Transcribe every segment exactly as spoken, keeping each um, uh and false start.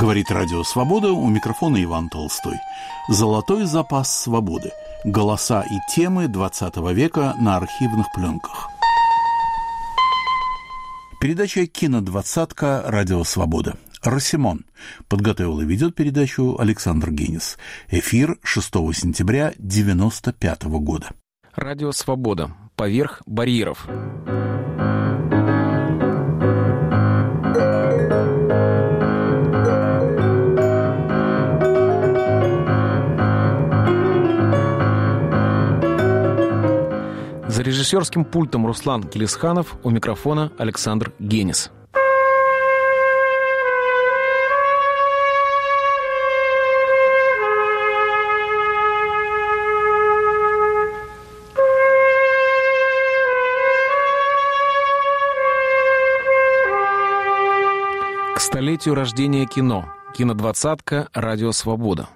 Говорит Радио Свобода, у микрофона Иван Толстой. Золотой запас свободы. Голоса и темы двадцатого века на архивных пленках. Передача «Кинодвадцатка. Радио Свобода». «Росимон». Подготовил и ведет передачу Александр Генис. Эфир шестого сентября девяносто пятого года. Радио Свобода. Поверх барьеров. За режиссерским пультом Руслан Келисханов, у микрофона Александр Генис. К столетию рождения кино. Кинодвадцатка. Радио Свобода.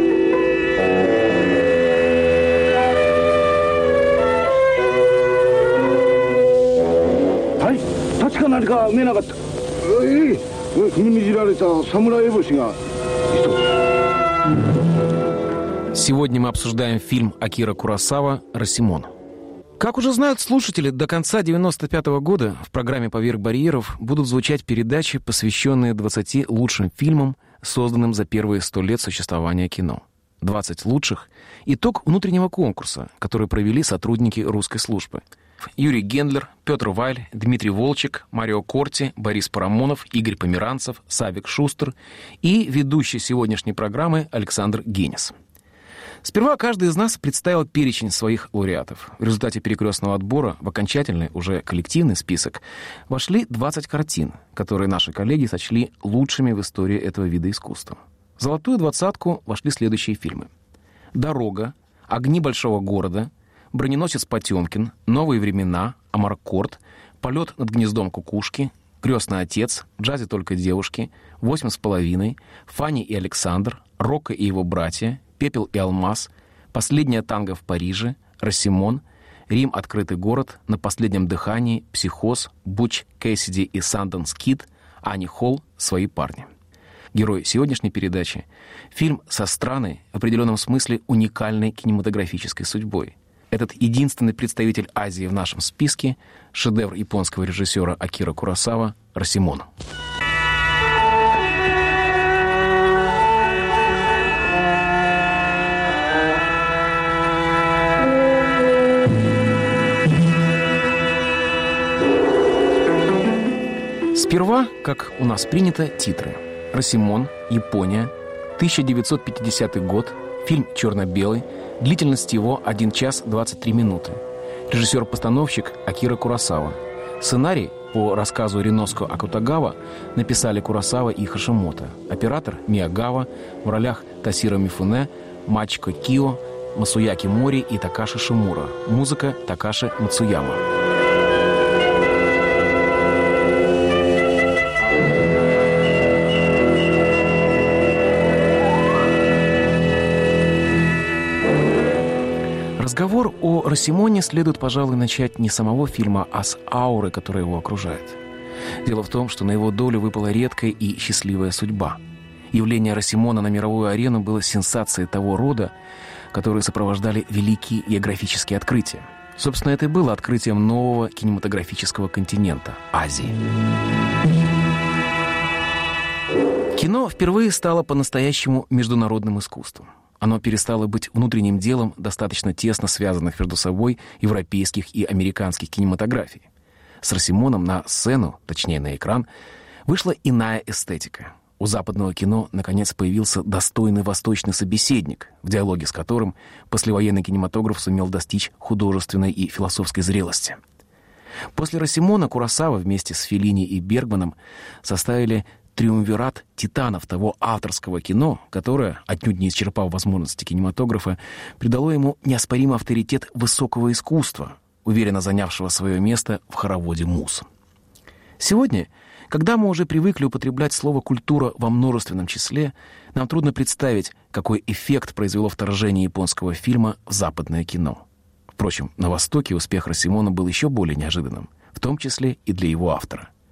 Сегодня мы обсуждаем фильм Акира Куросава «Росимон». Как уже знают слушатели, до конца девяносто пятого года в программе «Поверх барьеров» будут звучать передачи, посвященные двадцати лучшим фильмам, созданным за первые сто лет существования кино. двадцать лучших — итог внутреннего конкурса, который провели сотрудники русской службы. Юрий Гендлер, Петр Вайль, Дмитрий Волчек, Марио Корти, Борис Парамонов, Игорь Померанцев, Савик Шустер и ведущий сегодняшней программы Александр Генис. Сперва каждый из нас представил перечень своих лауреатов. В результате перекрестного отбора в окончательный, уже коллективный список вошли двадцать картин, которые наши коллеги сочли лучшими в истории этого вида искусства. В золотую двадцатку вошли следующие фильмы: «Дорога», «Огни большого города», «Броненосец Потемкин», «Новые времена», «Амаркорд», «Полет над гнездом кукушки», «Крестный отец», «В джазе только девушки», «Восемь с половиной», «Фанни и Александр», «Рокко и его братья», «Пепел и алмаз», «Последняя танго в Париже», «Росимон», «Рим. Открытый город», «На последнем дыхании», «Психоз», «Буч Кэссиди и Санденс Кид», «Ани Холл», «Свои парни». Герой сегодняшней передачи — фильм со странной, в определенном смысле уникальной кинематографической судьбой. Этот единственный представитель Азии в нашем списке — шедевр японского режиссера Акира Куросава «Росимон». Сперва, как у нас принято, титры. «Росимон», Япония, тысяча девятьсот пятидесятый год, фильм черно-белый, длительность его один час двадцать три минуты. Режиссер-постановщик Акира Куросава. Сценарий по рассказу Риноско Акутагава написали Куросава и Хашимото. Оператор Миягава, в ролях Тасиро Мифуне, Мачико Кио, Масуяки Мори и Такаши Шимура. Музыка Такаши Мацуяма. Разговор о Росимоне следует, пожалуй, начать не с самого фильма, а с ауры, которая его окружает. Дело в том, что на его долю выпала редкая и счастливая судьба. Явление Росимона на мировую арену было сенсацией того рода, которые сопровождали великие географические открытия. Собственно, это и было открытием нового кинематографического континента — Азии. Кино впервые стало по-настоящему международным искусством. Оно перестало быть внутренним делом достаточно тесно связанных между собой европейских и американских кинематографий. С Росимоном на сцену, точнее на экран, вышла иная эстетика. У западного кино, наконец, появился достойный восточный собеседник, в диалоге с которым послевоенный кинематограф сумел достичь художественной и философской зрелости. После Росимона Куросава вместе с Феллини и Бергманом составили триумвират титанов того авторского кино, которое, отнюдь не исчерпав возможности кинематографа, придало ему неоспоримый авторитет высокого искусства, уверенно занявшего свое место в хороводе муз. Сегодня, когда мы уже привыкли употреблять слово «культура» во множественном числе, нам трудно представить, какой эффект произвело вторжение японского фильма в западное кино. Впрочем, на Востоке успех Росимона был еще более неожиданным, в том числе и для его автора.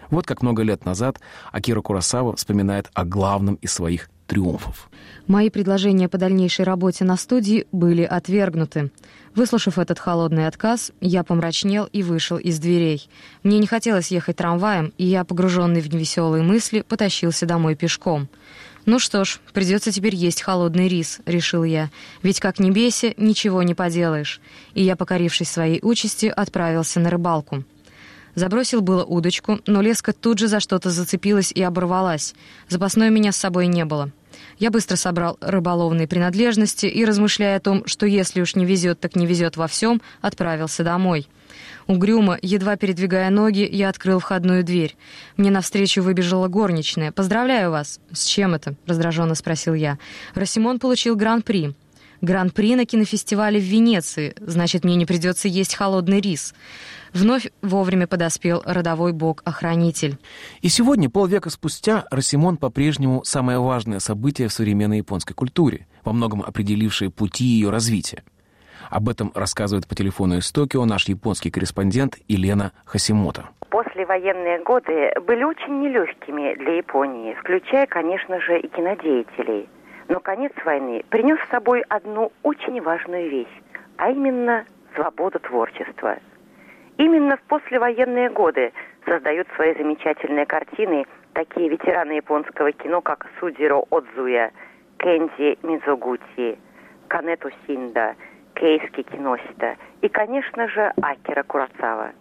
Вот как много лет назад Акира Куросава вспоминает о главном из своих триумфов. Мои предложения по дальнейшей работе на студии были отвергнуты. Выслушав этот холодный отказ, я помрачнел и вышел из дверей. Мне не хотелось ехать трамваем, и я, погруженный в невеселые мысли, потащился домой пешком. «Ну что ж, придется теперь есть холодный рис», — решил я. «Ведь как ни бейся, ничего не поделаешь». И я, покорившись своей участи, отправился на рыбалку. Забросил было удочку, но леска тут же за что-то зацепилась и оборвалась. Запасной у меня с собой не было. Я быстро собрал рыболовные принадлежности и, размышляя о том, что если уж не везет, так не везет во всем, отправился домой. Угрюмо, едва передвигая ноги, я открыл входную дверь. Мне навстречу выбежала горничная. «Поздравляю вас!» «С чем это?» — раздраженно спросил я. «Расимон получил гран-при». «Гран-при на кинофестивале в Венеции. Значит, мне не придется есть холодный рис». Вновь вовремя подоспел родовой бог-охранитель. И сегодня, полвека спустя, Расимон по-прежнему самое важное событие в современной японской культуре, во многом определившее пути ее развития. Об этом рассказывает по телефону из Токио наш японский корреспондент Елена Хасимото. Послевоенные годы были очень нелегкими для Японии, включая, конечно же, и кинодеятелей. Но конец войны принес с собой одну очень важную вещь, а именно свободу творчества. Именно в послевоенные годы создают свои замечательные картины такие ветераны японского кино, как Судзиро Одзуя, Кензи Мидзогути, Кането Синда, Кейски Киносита и, конечно же, Акира Куросава.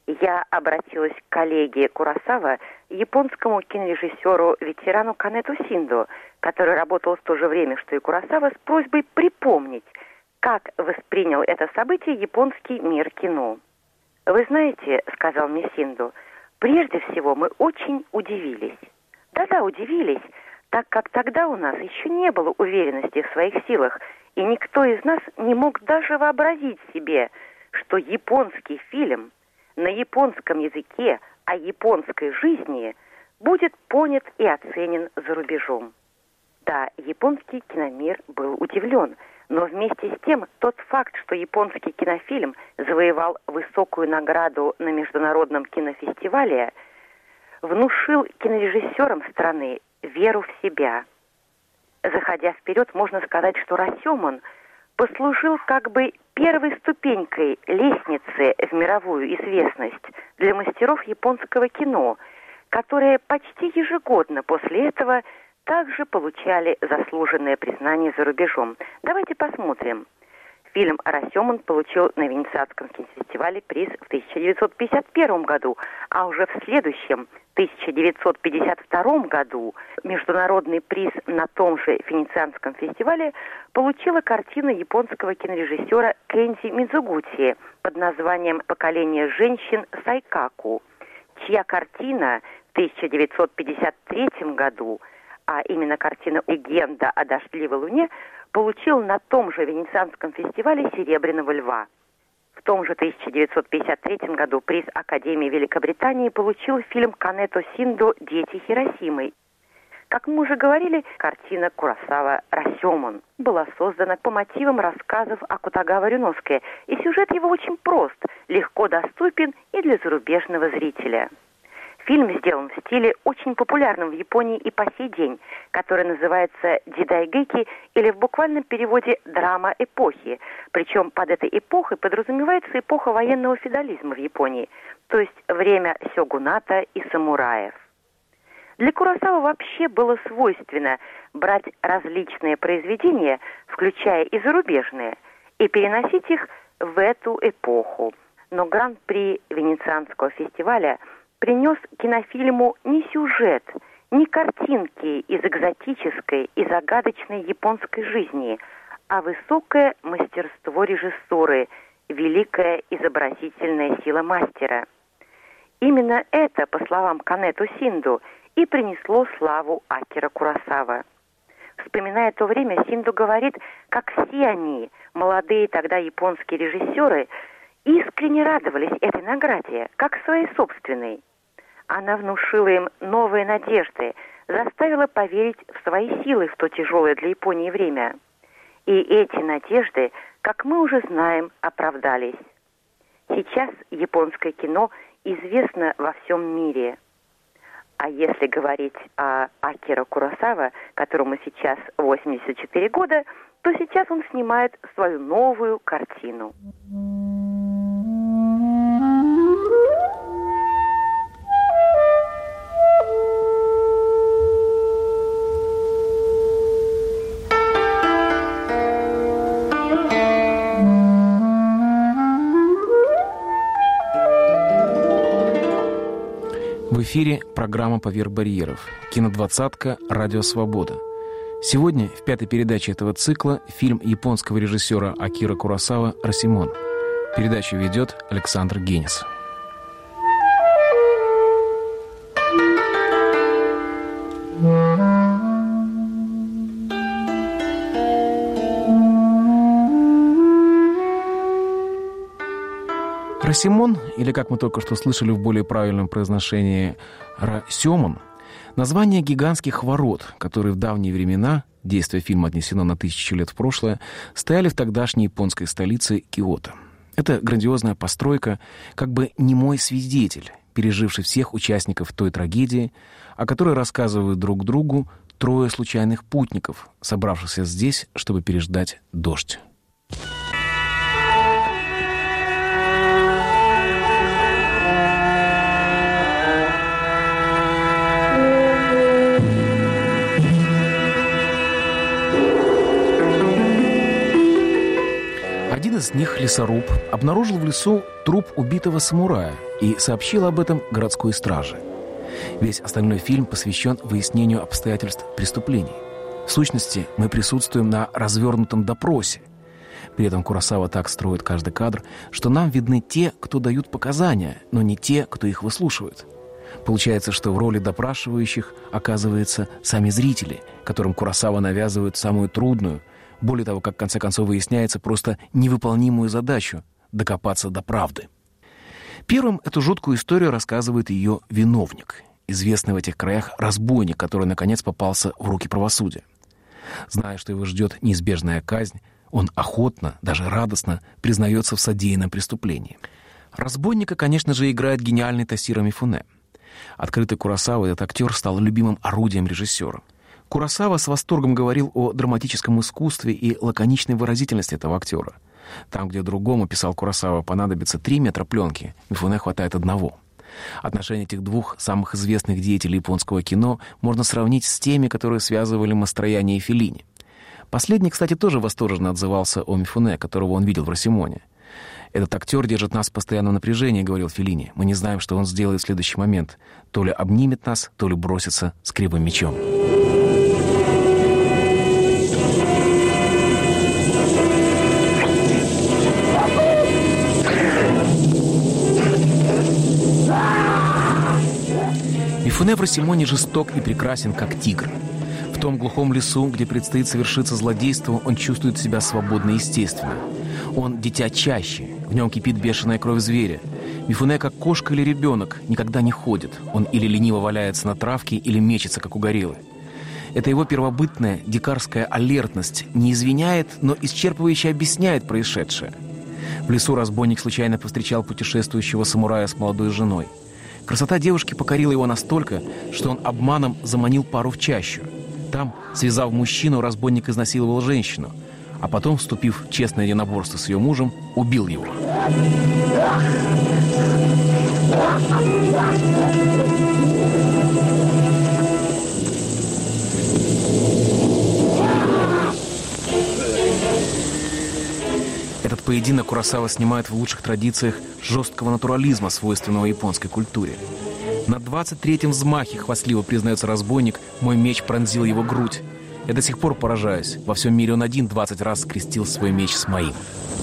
Я обратилась к коллеге Куросава, японскому кинорежиссеру, ветерану Кането Синду, который работал в то же время, что и Куросава, с просьбой припомнить, как воспринял это событие японский мир кино. «Вы знаете, — сказал мне Синду, — прежде всего мы очень удивились. Да-да, удивились, так как тогда у нас еще не было уверенности в своих силах, и никто из нас не мог даже вообразить себе, что японский фильм на японском языке о японской жизни будет понят и оценен за рубежом». Да, японский киномир был удивлен, но вместе с тем тот факт, что японский кинофильм завоевал высокую награду на международном кинофестивале, внушил кинорежиссерам страны веру в себя. Заходя вперед, можно сказать, что Расимон послужил как бы первой ступенькой лестницы в мировую известность для мастеров японского кино, которые почти ежегодно после этого также получали заслуженное признание за рубежом. Давайте посмотрим. Фильм «Расимон» получил на Венецианском кинофестивале приз в тысяча девятьсот пятьдесят первом году, а уже в следующем, тысяча девятьсот пятьдесят втором году, международный приз на том же Венецианском фестивале получила картина японского кинорежиссера Кензи Мидзогути под названием «Поколение женщин Сайкаку», чья картина в тысяча девятьсот пятьдесят третьем году, а именно картина «Легенда о дождливой луне», получил на том же Венецианском фестивале «Серебряного льва». В том же тысяча девятьсот пятьдесят третьем году приз Академии Великобритании получил фильм Кането Синдо «Дети Хиросимы». Как мы уже говорили, картина Куросава «Расимон» была создана по мотивам рассказов Акутагава Рюноске, и сюжет его очень прост, легко доступен и для зарубежного зрителя. Фильм сделан в стиле, очень популярном в Японии и по сей день, который называется дидайгэки, или в буквальном переводе «драма эпохи». Причем под этой эпохой подразумевается эпоха военного феодализма в Японии, то есть время сёгуната и самураев. Для Куросавы вообще было свойственно брать различные произведения, включая и зарубежные, и переносить их в эту эпоху. Но гран-при Венецианского фестиваля принес кинофильму не сюжет, не картинки из экзотической и загадочной японской жизни, а высокое мастерство режиссуры, великая изобразительная сила мастера. Именно это, по словам Кането Синду, и принесло славу Акира Куросава. Вспоминая то время, Синду говорит, как все они, молодые тогда японские режиссеры, искренне радовались этой награде, как своей собственной. Она внушила им новые надежды, заставила поверить в свои силы в то тяжелое для Японии время. И эти надежды, как мы уже знаем, оправдались. Сейчас японское кино известно во всем мире. А если говорить о Акиро Куросава, которому сейчас восемьдесят четыре года, то сейчас он снимает свою новую картину. В эфире программа «Поверх барьеров». Кинодвадцатка «Радио Свобода». Сегодня в пятой передаче этого цикла фильм японского режиссера Акиро Куросава «Росимон». Передачу ведет Александр Генис. Росимон, или, как мы только что слышали в более правильном произношении, Росёмон, название гигантских ворот, которые в давние времена, действие фильма отнесено на тысячу лет в прошлое, стояли в тогдашней японской столице Киото. Это грандиозная постройка, как бы немой свидетель, переживший всех участников той трагедии, о которой рассказывают друг другу трое случайных путников, собравшихся здесь, чтобы переждать дождь. Один из них, лесоруб, обнаружил в лесу труп убитого самурая и сообщил об этом городской страже. Весь остальной фильм посвящен выяснению обстоятельств преступлений. В сущности, мы присутствуем на развернутом допросе. При этом Куросава так строит каждый кадр, что нам видны те, кто дают показания, но не те, кто их выслушивает. Получается, что в роли допрашивающих оказываются сами зрители, которым Куросава навязывает самую трудную, более того, как в конце концов выясняется, просто невыполнимую задачу — докопаться до правды. Первым эту жуткую историю рассказывает ее виновник, известный в этих краях разбойник, который, наконец, попался в руки правосудия. Зная, что его ждет неизбежная казнь, он охотно, даже радостно признается в содеянном преступлении. Разбойника, конечно же, играет гениальный Тосиро Мифуне. Открытый Куросава, этот актер стал любимым орудием режиссера. Куросава с восторгом говорил о драматическом искусстве и лаконичной выразительности этого актера. Там, где другому, писал Куросава, понадобится три метра пленки, Мифуне хватает одного. Отношения этих двух самых известных деятелей японского кино можно сравнить с теми, которые связывали Мастроянни и Феллини. Последний, кстати, тоже восторженно отзывался о Мифуне, которого он видел в «Росимоне». «Этот актер держит нас в постоянном напряжении», — говорил Феллини. «Мы не знаем, что он сделает в следующий момент. То ли обнимет нас, то ли бросится с кривым мечом». Мифуне в «Росимоне» жесток и прекрасен, как тигр. В том глухом лесу, где предстоит совершиться злодейство, он чувствует себя свободно и естественно. Он дитя чащи, в нем кипит бешеная кровь зверя. Мифуне, как кошка или ребенок, никогда не ходит. Он или лениво валяется на травке, или мечется, как угорелый. Это его первобытная дикарская алертность не извиняет, но исчерпывающе объясняет происшедшее. В лесу разбойник случайно повстречал путешествующего самурая с молодой женой. Красота девушки покорила его настолько, что он обманом заманил пару в чащу. Там, связав мужчину, разбойник изнасиловал женщину, а потом, вступив в честное единоборство с ее мужем, убил его. Этот поединок Куросава снимает в лучших традициях жесткого натурализма, свойственного японской культуре. На двадцать третьем взмахе, хвастливо признается разбойник, мой меч пронзил его грудь. Я до сих пор поражаюсь. Во всем мире он один двадцать раз скрестил свой меч с моим.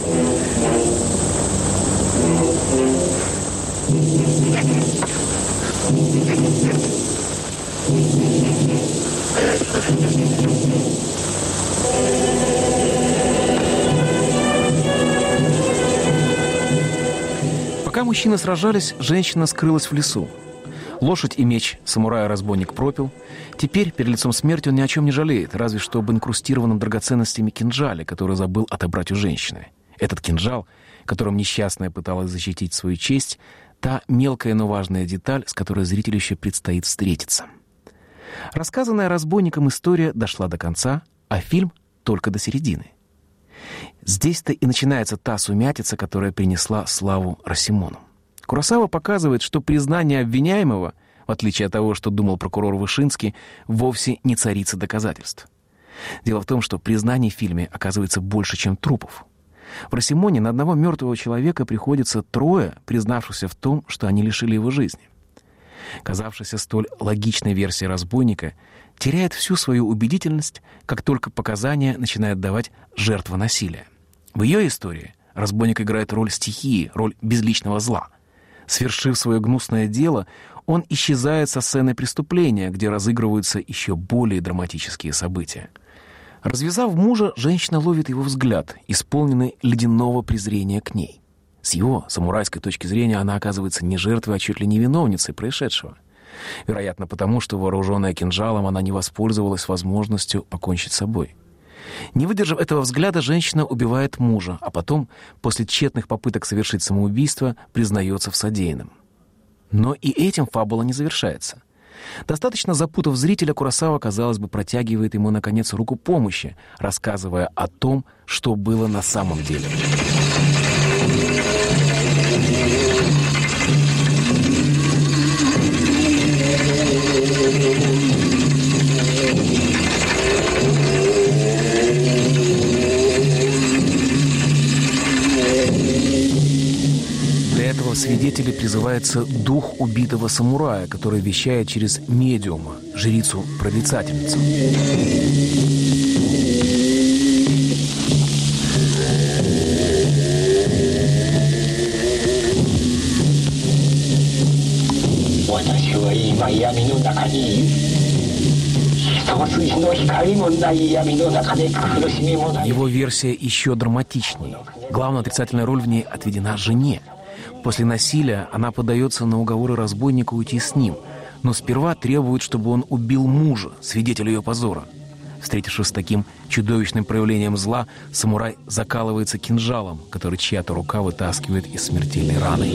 Пока мужчины сражались, женщина скрылась в лесу. Лошадь и меч самурая-разбойник пропил. Теперь, перед лицом смерти, он ни о чем не жалеет, разве что об инкрустированном драгоценностями кинжале, который забыл отобрать у женщины. Этот кинжал, которым несчастная пыталась защитить свою честь, та мелкая, но важная деталь, с которой зрителю еще предстоит встретиться. Рассказанная разбойником история дошла до конца, а фильм только до середины. Здесь-то и начинается та сумятица, которая принесла славу Росимону. Куросава показывает, что признание обвиняемого, в отличие от того, что думал прокурор Вышинский, вовсе не царица доказательств. Дело в том, что признаний в фильме оказывается больше, чем трупов. В Росимоне на одного мертвого человека приходится трое, признавшихся в том, что они лишили его жизни. Казавшаяся столь логичной версия разбойника теряет всю свою убедительность, как только показания начинает давать жертва насилия. В ее истории разбойник играет роль стихии, роль безличного зла. Свершив свое гнусное дело, он исчезает со сцены преступления, где разыгрываются еще более драматические события. Развязав мужа, женщина ловит его взгляд, исполненный ледяного презрения к ней. С его самурайской точки зрения она оказывается не жертвой, а чуть ли не виновницей происшедшего. Вероятно, потому что, вооруженная кинжалом, она не воспользовалась возможностью покончить с собой. Не выдержав этого взгляда, женщина убивает мужа, а потом, после тщетных попыток совершить самоубийство, признается в содеянном. Но и этим фабула не завершается. Достаточно запутав зрителя, Куросава, казалось бы, протягивает ему, наконец, руку помощи, рассказывая о том, что было на самом деле. Для этого в свидетели призывается дух убитого самурая, который вещает через медиума, жрицу-прорицательницу. Его версия еще драматичнее. Главная отрицательная роль в ней отведена жене. После насилия она поддается на уговоры разбойника уйти с ним, но сперва требует, чтобы он убил мужа, свидетеля ее позора. Встретившись с таким чудовищным проявлением зла, самурай закалывается кинжалом, который чья-то рука вытаскивает из смертельной раны.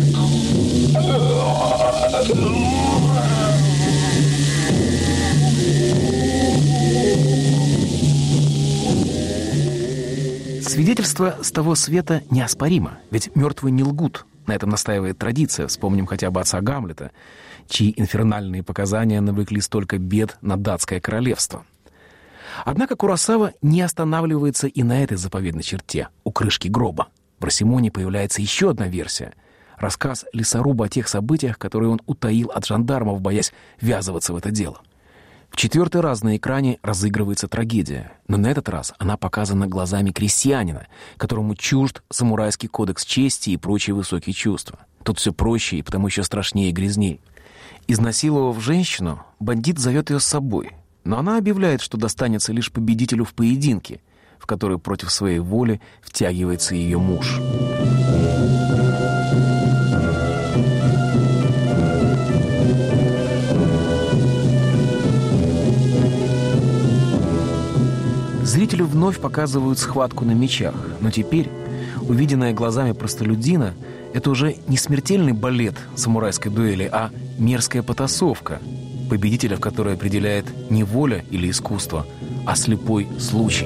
Свидетельство с того света неоспоримо, ведь мертвые не лгут. На этом настаивает традиция. Вспомним хотя бы отца Гамлета, чьи инфернальные показания навлекли столько бед на датское королевство. Однако Куросава не останавливается и на этой заповедной черте, у крышки гроба. В Росимоне появляется еще одна версия. Рассказ лесоруба о тех событиях, которые он утаил от жандармов, боясь ввязываться в это дело. В четвертый раз на экране разыгрывается трагедия, но на этот раз она показана глазами крестьянина, которому чужд самурайский кодекс чести и прочие высокие чувства. Тут все проще и потому еще страшнее и грязней. Изнасиловав женщину, бандит зовет ее с собой, но она объявляет, что достанется лишь победителю в поединке, в который против своей воли втягивается ее муж. Зрителю вновь показывают схватку на мечах, но теперь, увиденное глазами простолюдина, это уже не смертельный балет самурайской дуэли, а мерзкая потасовка, победителя в которой определяет не воля или искусство, а слепой случай.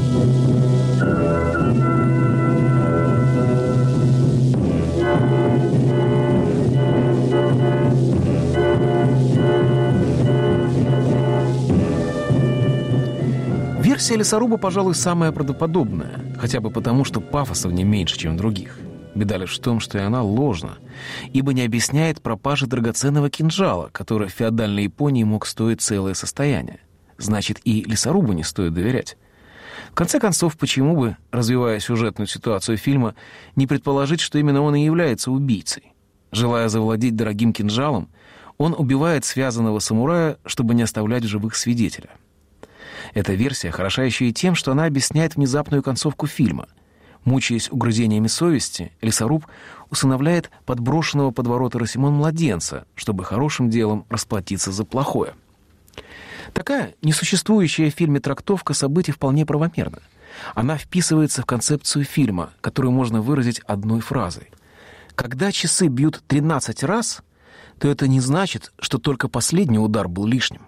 Версия лесоруба, пожалуй, самая правдоподобная, хотя бы потому, что пафоса в ней меньше, чем в других. Беда лишь в том, что и она ложна, ибо не объясняет пропажи драгоценного кинжала, который в феодальной Японии мог стоить целое состояние. Значит, и лесорубу не стоит доверять. В конце концов, почему бы, развивая сюжетную ситуацию фильма, не предположить, что именно он и является убийцей? Желая завладеть дорогим кинжалом, он убивает связанного самурая, чтобы не оставлять в живых свидетеля. Эта версия хороша еще и тем, что она объясняет внезапную концовку фильма. Мучаясь угрызениями совести, лесоруб усыновляет подброшенного под ворота Росимон младенца, чтобы хорошим делом расплатиться за плохое. Такая несуществующая в фильме трактовка событий вполне правомерна. Она вписывается в концепцию фильма, которую можно выразить одной фразой. Когда часы бьют тринадцать раз, то это не значит, что только последний удар был лишним.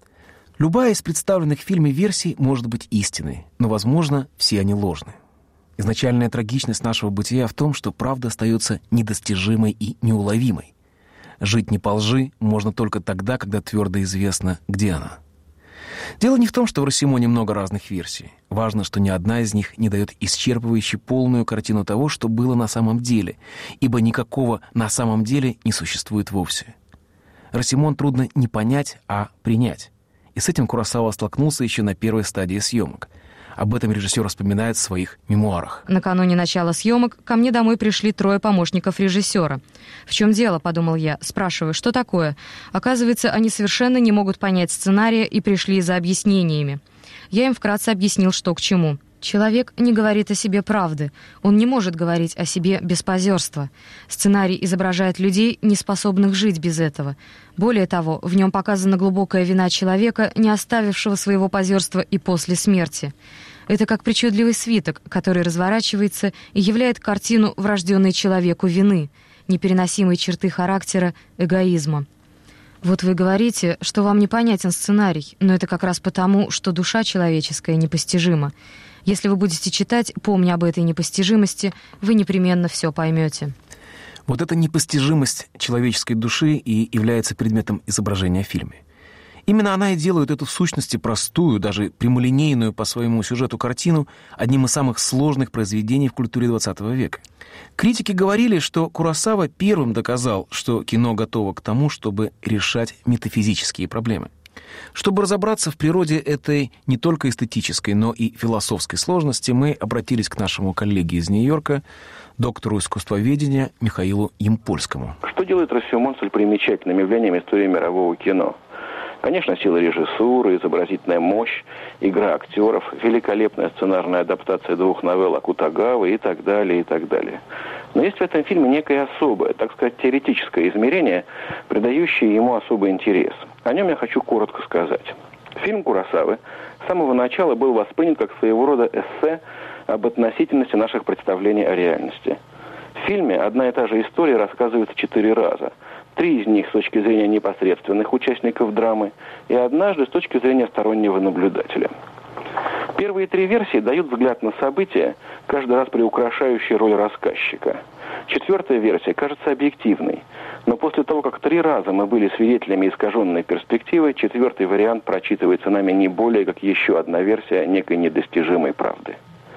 Любая из представленных в фильме версий может быть истинной, но, возможно, все они ложны. Изначальная трагичность нашего бытия в том, что правда остается недостижимой и неуловимой. Жить не по лжи можно только тогда, когда твердо известно, где она. Дело не в том, что в «Росимоне» много разных версий. Важно, что ни одна из них не дает исчерпывающей полную картину того, что было на самом деле, ибо никакого «на самом деле» не существует вовсе. «Росимон» трудно не понять, а принять. И с этим Куросава столкнулся еще на первой стадии съемок. Об этом режиссер вспоминает в своих мемуарах. Накануне начала съемок ко мне домой пришли трое помощников режиссера. «В чем дело?» — подумал я. Спрашиваю, что такое? Оказывается, они совершенно не могут понять сценария и пришли за объяснениями. Я им вкратце объяснил, что к чему. Человек не говорит о себе правды. Он не может говорить о себе без позерства. Сценарий изображает людей, не способных жить без этого. Более того, в нем показана глубокая вина человека, не оставившего своего позерства и после смерти. Это как причудливый свиток, который разворачивается и являет картину врожденной человеку вины, непереносимой черты характера, эгоизма. Вот вы говорите, что вам непонятен сценарий, но это как раз потому, что душа человеческая непостижима. Если вы будете читать, помня об этой непостижимости, вы непременно все поймете. Вот эта непостижимость человеческой души и является предметом изображения в фильме. Именно она и делает эту в сущности простую, даже прямолинейную по своему сюжету картину одним из самых сложных произведений в культуре двадцатого века. Критики говорили, что Куросава первым доказал, что кино готово к тому, чтобы решать метафизические проблемы. Чтобы разобраться в природе этой не только эстетической, но и философской сложности, мы обратились к нашему коллеге из Нью-Йорка, доктору искусствоведения Михаилу Ямпольскому. Что делает «Росимон» столь примечательным явлением истории мирового кино? Конечно, сила режиссуры, изобразительная мощь, игра актеров, великолепная сценарная адаптация двух новелл Акутагавы и так далее, и так далее. Но есть в этом фильме некое особое, так сказать, теоретическое измерение, придающее ему особый интерес. О нем я хочу коротко сказать. Фильм Куросавы с самого начала был воспринят как своего рода эссе об относительности наших представлений о реальности. В фильме одна и та же история рассказывается четыре раза. Три из них с точки зрения непосредственных участников драмы и однажды с точки зрения стороннего наблюдателя. Первые три версии дают взгляд на события, каждый раз приукрашающие роль рассказчика. Четвертая версия кажется объективной, но после того, как три раза мы были свидетелями искаженной перспективы, четвертый вариант прочитывается нами не более как еще одна версия некой недостижимой правды.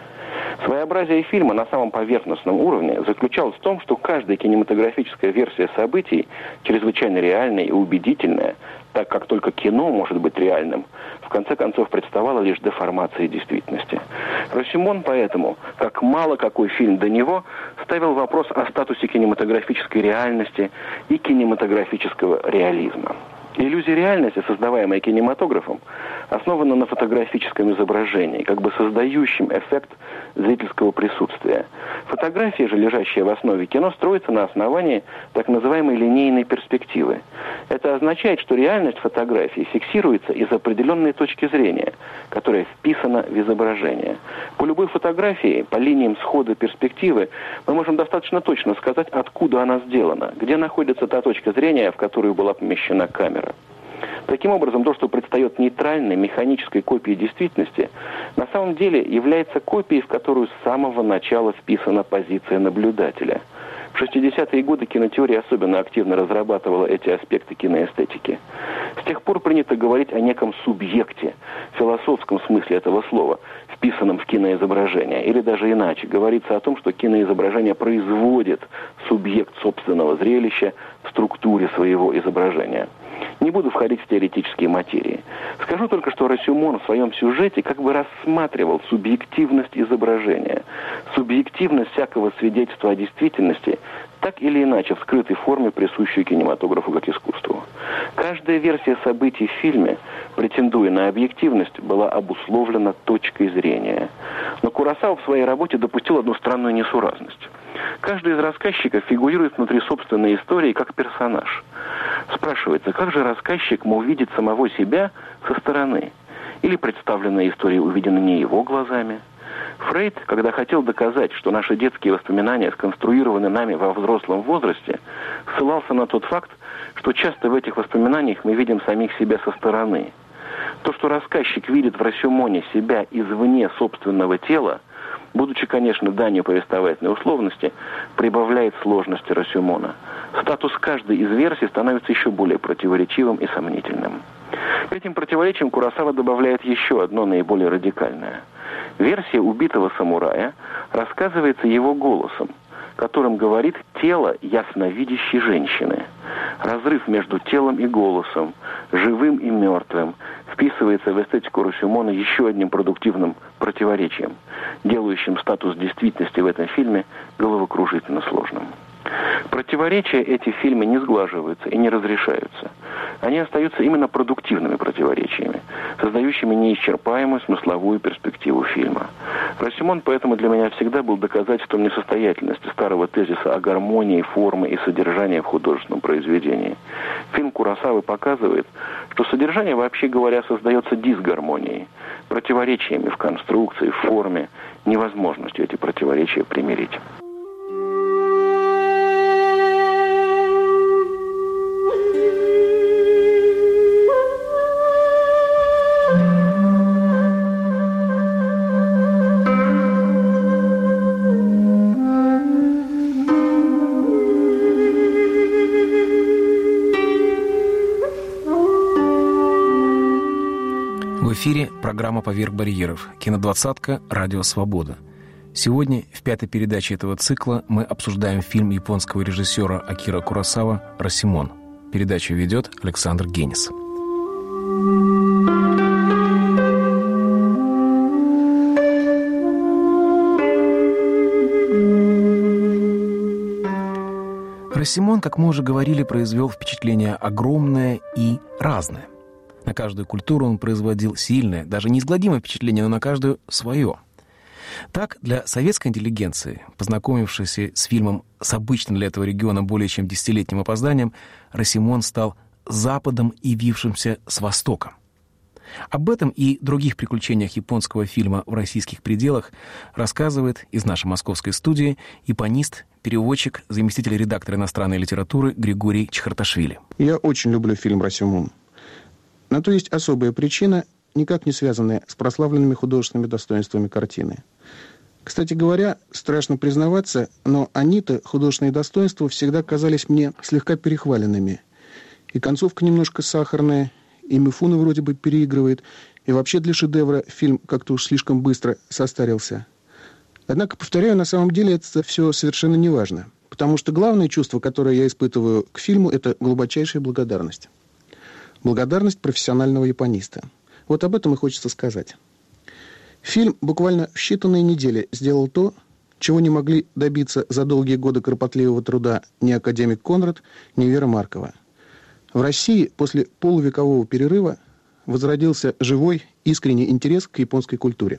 Своеобразие фильма на самом поверхностном уровне заключалось в том, что каждая кинематографическая версия событий, чрезвычайно реальная и убедительная, так как только кино может быть реальным, в конце концов представала лишь деформацией действительности. Росимон поэтому, как мало какой фильм до него, ставил вопрос о статусе кинематографической реальности и кинематографического реализма. Иллюзия реальности, создаваемая кинематографом, основана на фотографическом изображении, как бы создающем эффект зрительского присутствия. Фотография же, лежащая в основе кино, строится на основании так называемой линейной перспективы. Это означает, что реальность фотографии фиксируется из определенной точки зрения, которая вписана в изображение. По любой фотографии, по линиям схода перспективы, мы можем достаточно точно сказать, откуда она сделана, где находится та точка зрения, в которую была помещена камера. Таким образом, то, что предстает нейтральной, механической копией действительности, на самом деле является копией, в которую с самого начала вписана позиция наблюдателя. В шестидесятые годы кинотеория особенно активно разрабатывала эти аспекты киноэстетики. С тех пор принято говорить о неком субъекте, в философском смысле этого слова, вписанном в киноизображение. Или даже иначе, говорится о том, что киноизображение производит субъект собственного зрелища в структуре своего изображения. Не буду входить в теоретические материи. Скажу только, что Росимон в своем сюжете как бы рассматривал субъективность изображения, субъективность всякого свидетельства о действительности, так или иначе в скрытой форме, присущей кинематографу как искусству. Каждая версия событий в фильме, претендуя на объективность, была обусловлена точкой зрения. Но Куросава в своей работе допустил одну странную несуразность. Каждый из рассказчиков фигурирует внутри собственной истории как персонаж. Спрашивается, как же рассказчик мог видеть самого себя со стороны? Или представленная история увидена не его глазами? Фрейд, когда хотел доказать, что наши детские воспоминания сконструированы нами во взрослом возрасте, ссылался на тот факт, что часто в этих воспоминаниях мы видим самих себя со стороны. То, что рассказчик видит в Росимоне себя извне собственного тела, будучи, конечно, данью повествовательной условности, прибавляет сложности Росимона. Статус каждой из версий становится еще более противоречивым и сомнительным. К этим противоречиям Куросава добавляет еще одно наиболее радикальное. Версия убитого самурая рассказывается его голосом, которым говорит тело ясновидящей женщины. Разрыв между телом и голосом, живым и мертвым, вписывается в эстетику Росимона еще одним продуктивным противоречием, делающим статус действительности в этом фильме головокружительно сложным. Противоречия эти в фильме не сглаживаются и не разрешаются. Они остаются именно продуктивными противоречиями, создающими неисчерпаемую смысловую перспективу фильма. Росимон поэтому для меня всегда был доказательством несостоятельности старого тезиса о гармонии формы и содержания в художественном произведении. Фильм Куросавы показывает, что содержание, вообще говоря, создается дисгармонией, противоречиями в конструкции, в форме, невозможностью эти противоречия примирить. В эфире программа «Поверх барьеров», кинодвадцатка, радио «Свобода». Сегодня в пятой передаче этого цикла мы обсуждаем фильм японского режиссера Акира Куросава «Росимон». Передачу ведет Александр Генис. Росимон, как мы уже говорили, произвел впечатление огромное и разное. На каждую культуру он производил сильное, даже неизгладимое впечатление, но на каждую свое. Так, для советской интеллигенции, познакомившейся с фильмом с обычным для этого региона более чем десятилетним опозданием, Росимон стал Западом, явившимся с Востока. Об этом и других приключениях японского фильма в российских пределах рассказывает из нашей московской студии японист, переводчик, заместитель редактора иностранной литературы Григорий Чхарташвили. Я очень люблю фильм «Росимон». На то есть особая причина, никак не связанная с прославленными художественными достоинствами картины. Кстати говоря, страшно признаваться, но они-то, художественные достоинства, всегда казались мне слегка перехваленными. И концовка немножко сахарная, и Мифуна вроде бы переигрывает, и вообще для шедевра фильм как-то уж слишком быстро состарился. Однако, повторяю, на самом деле это все совершенно не важно, потому что главное чувство, которое я испытываю к фильму, это глубочайшая благодарность. Благодарность профессионального япониста. Вот об этом и хочется сказать. Фильм буквально в считанные недели сделал то, чего не могли добиться за долгие годы кропотливого труда ни академик Конрад, ни Вера Маркова. В России после полувекового перерыва возродился живой, искренний интерес к японской культуре.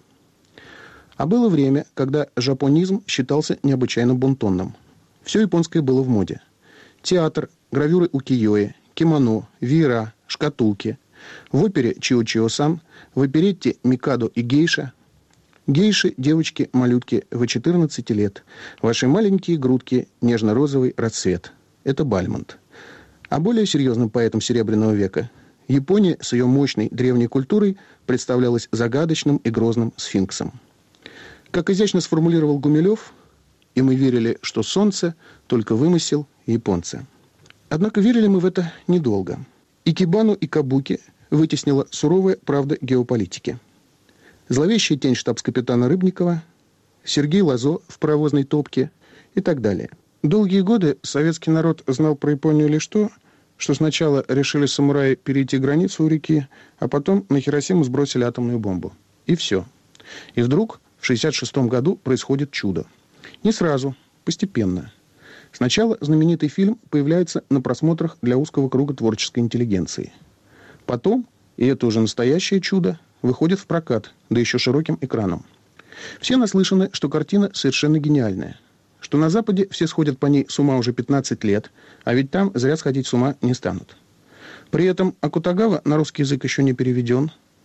А было время, когда жапонизм считался необычайно бонтонным. Все японское было в моде. Театр, гравюры укиё-э, кимоно, веера, шкатулки. В опере Чио-Чио-сан, в оперетте «Микадо» и «Гейша». Гейши, девочки-малютки, вы четырнадцать лет. Ваши маленькие грудки, нежно-розовый расцвет. Это Бальмонт. А более серьезным поэтом Серебряного века Япония с ее мощной древней культурой представлялась загадочным и грозным сфинксом. Как изящно сформулировал Гумилев, и мы верили, что солнце только вымысел японца. Однако верили мы в это недолго. Икебану и Кабуки вытеснила суровая правда геополитики. Зловещая тень штабс-капитана Рыбникова, Сергей Лазо в паровозной топке и так далее. Долгие годы советский народ знал про Японию лишь то, что сначала решили самураи перейти границу у реки, а потом на Хиросиму сбросили атомную бомбу. И все. И вдруг в шестьдесят шестом году происходит чудо. Не сразу, постепенно. Сначала знаменитый фильм появляется на просмотрах для узкого круга творческой интеллигенции. Потом, и это уже настоящее чудо, выходит в прокат, да еще широким экраном. Все наслышаны, что картина совершенно гениальная, что на Западе все сходят по ней с ума уже пятнадцать лет, а ведь там зря сходить с ума не станут. При этом Акутагава на русский язык еще не переведен,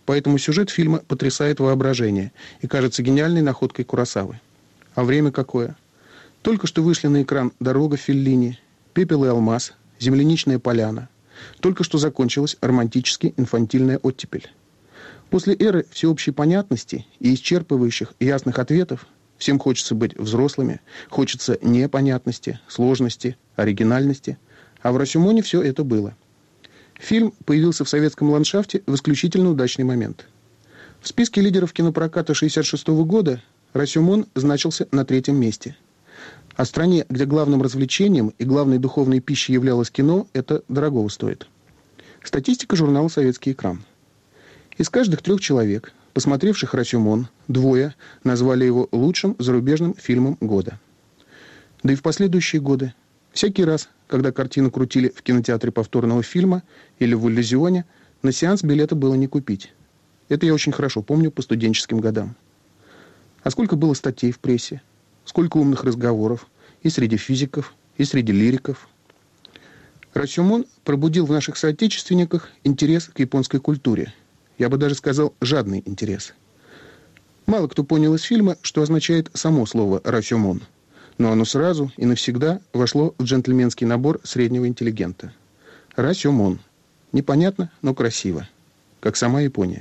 поэтому сюжет фильма потрясает воображение и кажется гениальной находкой Куросавы. А время какое? Только что вышли на экран «Дорога» Феллини, «Пепел и алмаз», «Земляничная поляна». Только что закончилась романтически инфантильная оттепель. После эры всеобщей понятности и исчерпывающих ясных ответов всем хочется быть взрослыми, хочется непонятности, сложности, оригинальности. А в «Росюмоне» все это было. Фильм появился в советском ландшафте в исключительно удачный момент. В списке лидеров кинопроката шестьдесят шестого года «Росюмон» значился на третьем месте. О стране, где главным развлечением и главной духовной пищей являлось кино, это дорогого стоит. Статистика журнала «Советский экран». Из каждых трех человек, посмотревших «Росюмон», двое назвали его лучшим зарубежным фильмом года. Да и в последующие годы, всякий раз, когда картину крутили в кинотеатре повторного фильма или в иллюзионе, на сеанс билета было не купить. Это я очень хорошо помню по студенческим годам. А сколько было статей в прессе, сколько умных разговоров и среди физиков, и среди лириков. «Росюмон» пробудил в наших соотечественниках интерес к японской культуре. Я бы даже сказал, жадный интерес. Мало кто понял из фильма, что означает само слово «росюмон», но оно сразу и навсегда вошло в джентльменский набор среднего интеллигента. «Росюмон». Непонятно, но красиво. Как сама Япония.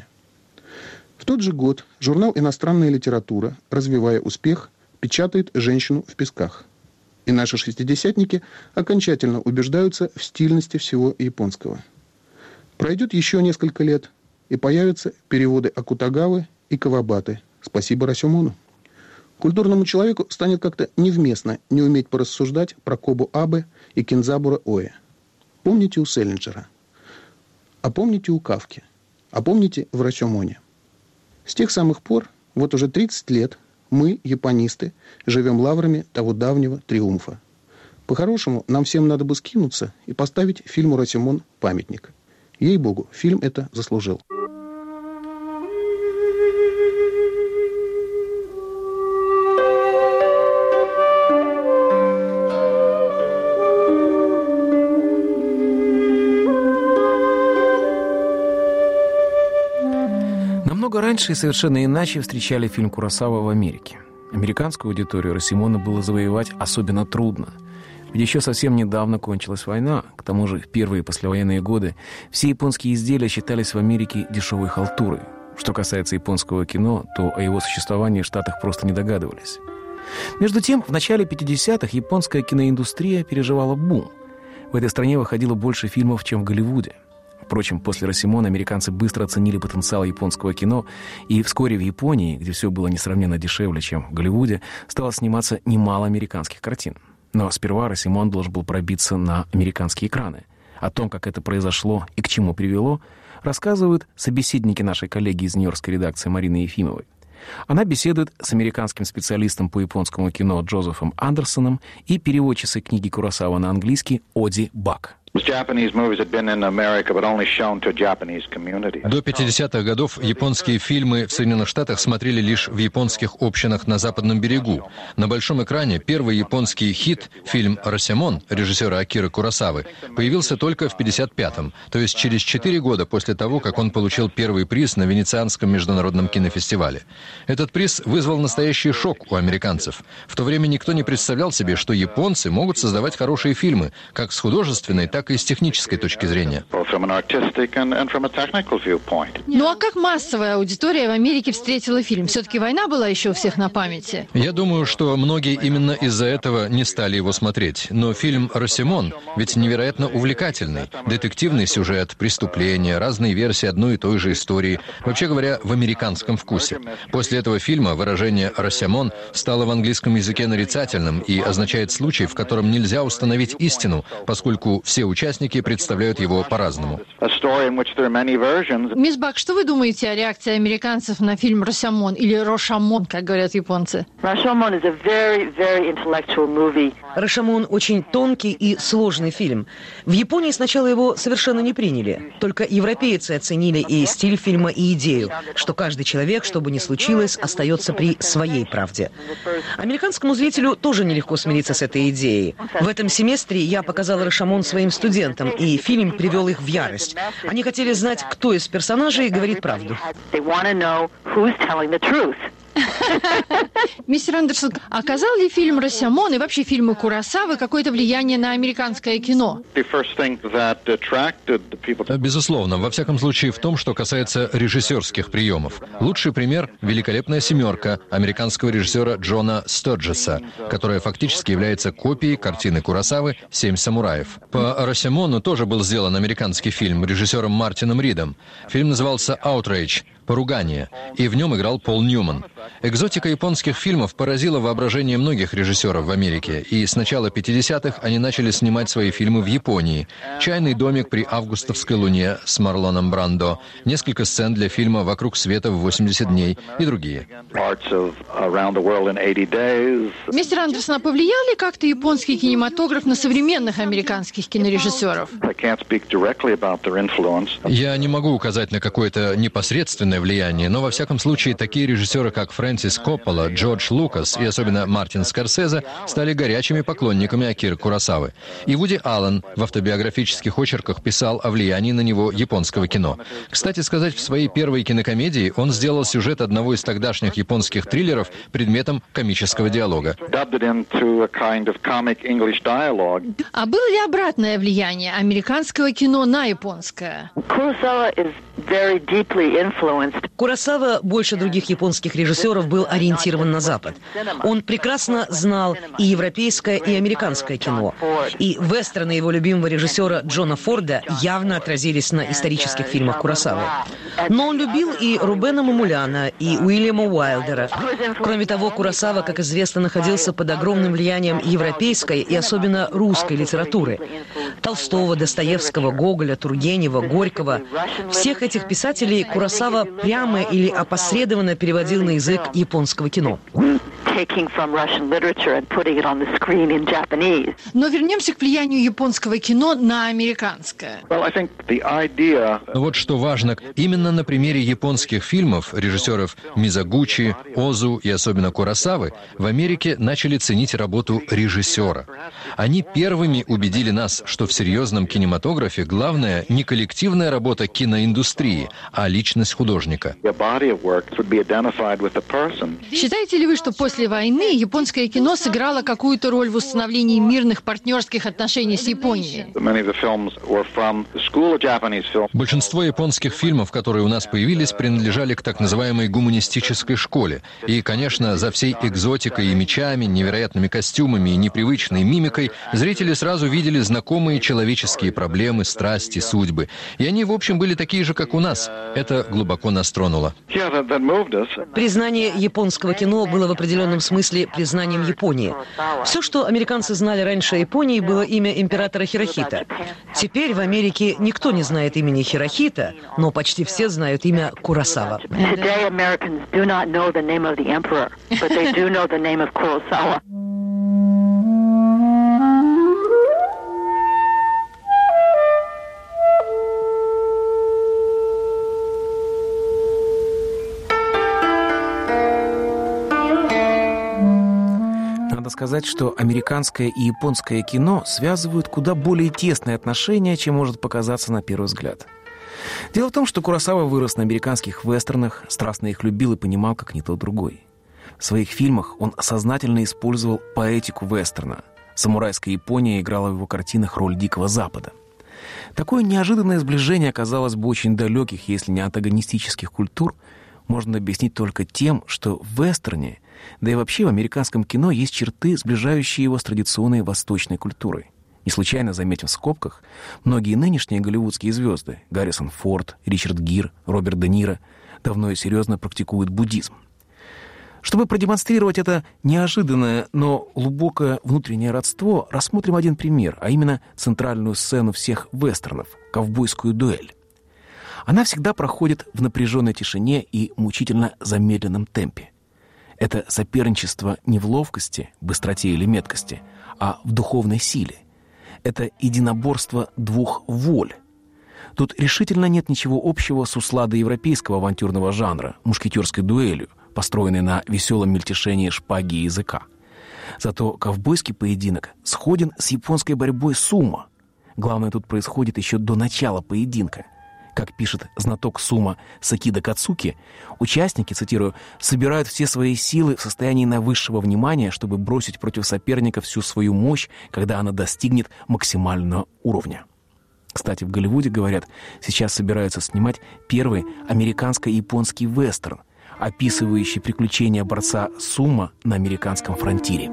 В тот же год журнал «Иностранная литература», развивая успех, печатает «Женщину в песках». И наши шестидесятники окончательно убеждаются в стильности всего японского. Пройдет еще несколько лет, и появятся переводы Акутагавы и Кавабаты. Спасибо Росюмону. Культурному человеку станет как-то невместно не уметь порассуждать про Кобу Абе и Кинзабура Оэ. Помните у Селлинджера. А помните у Кафки. А помните в Росюмоне. С тех самых пор, вот уже тридцать лет, мы, японисты, живем лаврами того давнего триумфа. По-хорошему, нам всем надо бы скинуться и поставить фильму «Росюмон» памятник. Ей-богу, фильм это заслужил. Намного раньше и совершенно иначе встречали фильм Куросава в Америке. Американскую аудиторию Росюмона было завоевать особенно трудно. Ведь еще совсем недавно кончилась война. К тому же в первые послевоенные годы все японские изделия считались в Америке дешевой халтурой. Что касается японского кино, то о его существовании в Штатах просто не догадывались. Между тем, в начале пятидесятых японская киноиндустрия переживала бум. В этой стране выходило больше фильмов, чем в Голливуде. Впрочем, после «Росюмона» американцы быстро оценили потенциал японского кино, и вскоре в Японии, где все было несравненно дешевле, чем в Голливуде, стало сниматься немало американских картин. Но сперва «Росюмон» должен был пробиться на американские экраны. О том, как это произошло и к чему привело, рассказывают собеседники нашей коллеги из нью-йоркской редакции Марины Ефимовой. Она беседует с американским специалистом по японскому кино Джозефом Андерсоном и переводчицей книги Куросава на английский Оди Бак. До пятидесятых годов японские фильмы в Соединенных Штатах смотрели лишь в японских общинах на западном берегу. На большом экране первый японский хит, фильм «Росюмон» режиссера Акиры Куросавы, появился только в пятьдесят пятом, то есть через четыре года после того, как он получил первый приз на Венецианском международном кинофестивале. Этот приз вызвал настоящий шок у американцев. В то время никто не представлял себе, что японцы могут создавать хорошие фильмы, как с художественной, так и с технической точки зрения. Ну а как массовая аудитория в Америке встретила фильм? Все-таки война была еще у всех на памяти. Я думаю, что многие именно из-за этого не стали его смотреть. Но фильм «Росюмон» ведь невероятно увлекательный. Детективный сюжет, преступления, разные версии одной и той же истории. Вообще говоря, в американском вкусе. После этого фильма выражение «Росюмон» стало в английском языке нарицательным и означает случай, в котором нельзя установить истину, поскольку все участники представляют его по-разному. Мисс Бак, что вы думаете о реакции американцев на фильм «Росюмон» или «Рошамон», как говорят японцы? «Рашомон» очень тонкий и сложный фильм. В Японии сначала его совершенно не приняли. Только европейцы оценили и стиль фильма, и идею, что каждый человек, что бы ни случилось, остается при своей правде. Американскому зрителю тоже нелегко смириться с этой идеей. В этом семестре я показала «Рашомон» своим студентам, и фильм привел их в ярость. Они хотели знать, кто из персонажей говорит правду. Мистер Андерсон, оказал ли фильм «Росомон» и вообще фильмы Куросавы какое-то влияние на американское кино? Безусловно, во всяком случае в том, что касается режиссерских приемов. Лучший пример – «Великолепная семерка» американского режиссера Джона Стоджеса, которая фактически является копией картины Куросавы «Семь самураев». По «Росомону» тоже был сделан американский фильм режиссером Мартином Ридом. Фильм назывался «Outrage» – «Поругание», и в нем играл Пол Ньюман. Экзотика японских фильмов поразила воображение многих режиссеров в Америке, и с начала пятидесятых они начали снимать свои фильмы в Японии. «Чайный домик при августовской луне» с Марлоном Брандо, несколько сцен для фильма «Вокруг света в восемьдесят дней» и другие. Мистер Андерсон, а повлиял ли как-то японский кинематограф на современных американских кинорежиссеров? Я не могу указать на какое-то непосредственное влияние, но во всяком случае такие режиссеры, как Фрэнсис Коппола, Джордж Лукас и особенно Мартин Скорсезе, стали горячими поклонниками Акиры Куросавы. И Вуди Аллен в автобиографических очерках писал о влиянии на него японского кино. Кстати сказать, в своей первой кинокомедии он сделал сюжет одного из тогдашних японских триллеров предметом комического диалога. А было ли обратное влияние американского кино на японское? Куросава больше других японских режиссеров был ориентирован на Запад. Он прекрасно знал и европейское, и американское кино. И вестерны его любимого режиссера Джона Форда явно отразились на исторических фильмах Куросавы. Но он любил и Рубена Мамуляна, и Уильяма Уайлдера. Кроме того, Куросава, как известно, находился под огромным влиянием европейской и особенно русской литературы. Толстого, Достоевского, Гоголя, Тургенева, Горького. Всех этих писателей Куросава прямо или опосредованно переводил на язык японского кино. Но вернемся к влиянию японского кино на американское. Вот что важно. Именно на примере японских фильмов режиссеров Мизагучи, Озу и особенно Куросавы в Америке начали ценить работу режиссера. Они первыми убедили нас, что в серьезном кинематографе главное не коллективная работа киноиндустрии, а личность художника. Считаете ли вы, что после войны японское кино сыграло какую-то роль в установлении мирных партнерских отношений с Японией? Большинство японских фильмов, которые у нас появились, принадлежали к так называемой гуманистической школе. И, конечно, за всей экзотикой и мечами, невероятными костюмами и непривычной мимикой зрители сразу видели знакомые человеческие проблемы, страсти, судьбы. И они, в общем, были такие же, как у нас. Это глубоко нас тронуло. Признание японского кино было в определенном смысле признанием Японии. Все, что американцы знали раньше о Японии, было имя императора Хирохита. Теперь в Америке никто не знает имени Хирохита, но почти все знают имя Куросава. Надо сказать, что американское и японское кино связывают куда более тесные отношения, чем может показаться на первый взгляд. Дело в том, что Куросава вырос на американских вестернах, страстно их любил и понимал, как ни тот другой. В своих фильмах он сознательно использовал поэтику вестерна. Самурайская Япония играла в его картинах роль Дикого Запада. Такое неожиданное сближение, казалось бы, очень далеких, если не антагонистических культур, можно объяснить только тем, что в вестерне, да и вообще в американском кино есть черты, сближающие его с традиционной восточной культурой. Не случайно, заметим в скобках, многие нынешние голливудские звезды — Гаррисон Форд, Ричард Гир, Роберт Де Ниро — давно и серьезно практикуют буддизм. Чтобы продемонстрировать это неожиданное, но глубокое внутреннее родство, рассмотрим один пример, а именно центральную сцену всех вестернов — ковбойскую дуэль. Она всегда проходит в напряженной тишине и мучительно замедленном темпе. Это соперничество не в ловкости, быстроте или меткости, а в духовной силе. Это единоборство двух воль. Тут решительно нет ничего общего с усладой европейского авантюрного жанра, мушкетерской дуэлью, построенной на веселом мельтешении шпаги и языка. Зато ковбойский поединок сходен с японской борьбой сумо. Главное тут происходит еще до начала поединка. Как пишет знаток сумо Сакида Кацуки, участники, цитирую, «собирают все свои силы в состоянии наивысшего внимания, чтобы бросить против соперника всю свою мощь, когда она достигнет максимального уровня». Кстати, в Голливуде, говорят, сейчас собираются снимать первый американско-японский вестерн, описывающий приключения борца сумо на американском фронтире.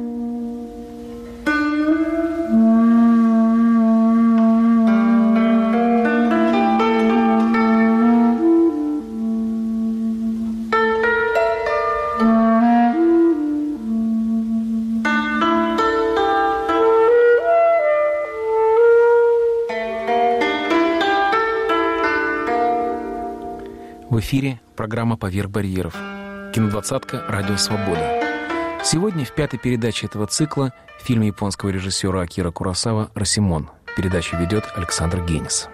В эфире программа «Поверх барьеров». Кинодвадцатка «Радио Свобода». Сегодня в пятой передаче этого цикла фильм японского режиссера Акира Куросава «Росимон». Передачу ведет Александр Генис.